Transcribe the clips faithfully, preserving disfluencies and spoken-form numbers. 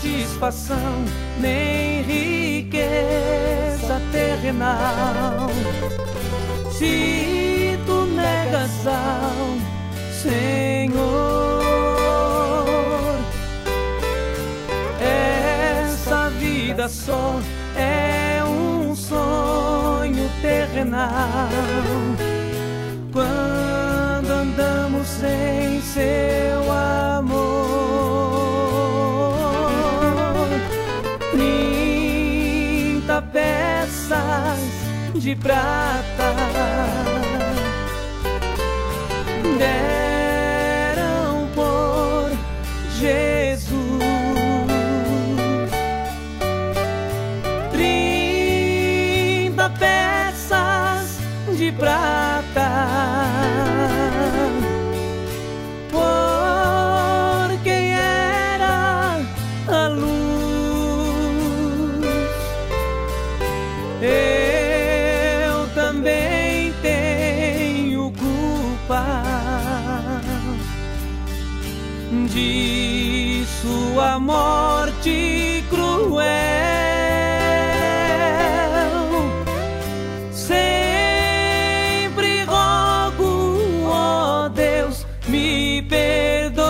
satisfação, nem riqueza terrenal. Se tu negas ao Senhor essa vida só é um sonho terrenal. Quando andamos sem seu amor, trinta peças de prata deram por Jesus. Trinta peças de prata, por quem era a luz. Eu também tenho culpa de sua morte cruel. Sempre rogo, ó Deus, me perdoes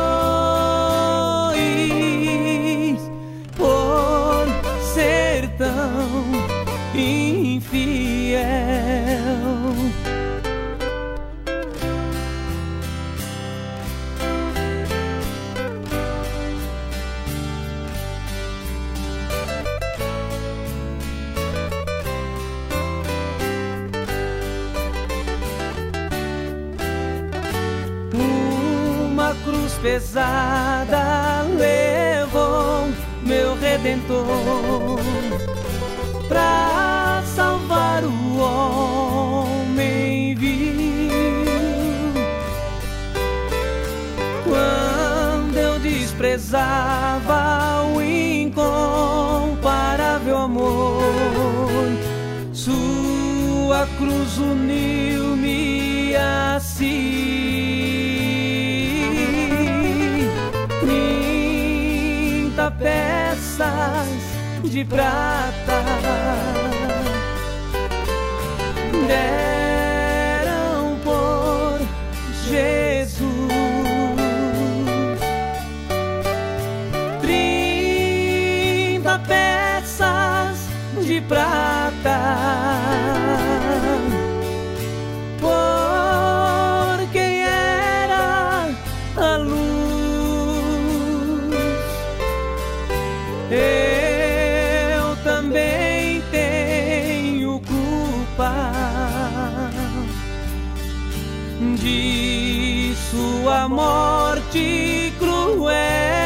por ser tão infiel. Uma cruz pesada levou meu Redentor pra salvar o homem vil. Quando eu desprezava o incomparável amor, sua cruz uniu-me a si. Trinta peças de prata deram por Jesus. Trinta peças de prata, por quem era a luz. Eu também tenho culpa de sua morte cruel.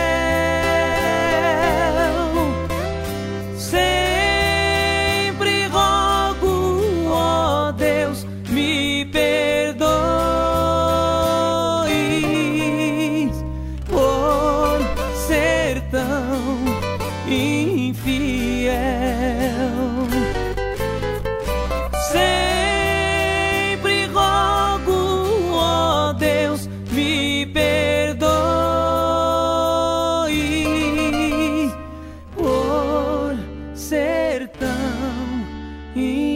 Sempre rogo, ó Deus, me perdoes por ser tão infiel. Sempre rogo, ó Deus, me perdoe por ser tão infiel.